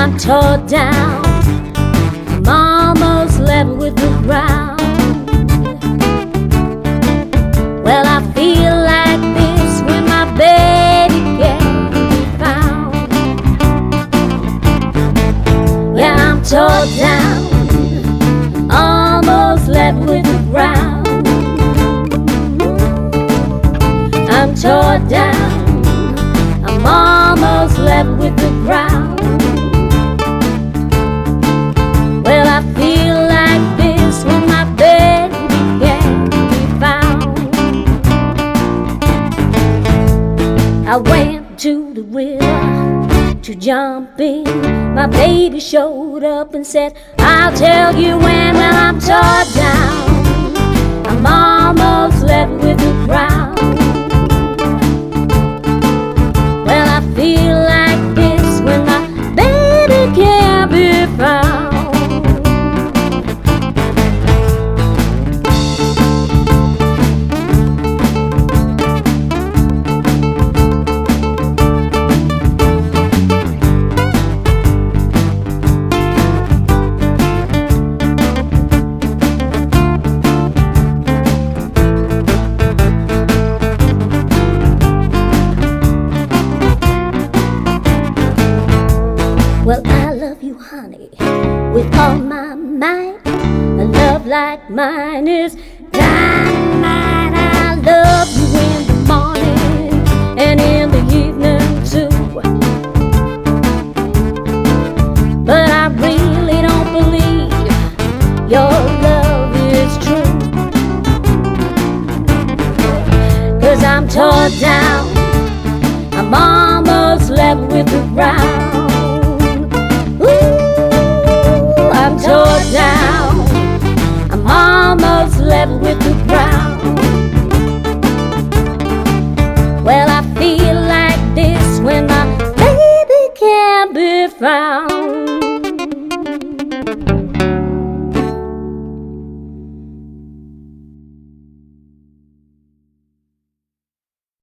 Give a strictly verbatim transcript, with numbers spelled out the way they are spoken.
I'm tore down, I'm almost level with the ground. Well, I feel like this when my baby can't be found. Yeah, I'm tore down, almost level with the ground. I'm tore down, I'm almost level with the ground. Well, I feel like this when my baby can't be found. I went to the river to jump in. My baby showed up and said, I'll tell you when. Well, I'm tore down, I'm almost level with the ground. Well, I feel like this when my baby can't be found. Well, I love you, honey, with all my might. A love like mine is dynamite. I love you in the morning and in the evening too. But I really don't believe your love is true. 'Cause I'm tore down, I'm almost level with the ground. I'm tore down, I'm almost level with the ground. Well, I feel like this when my baby can't be found.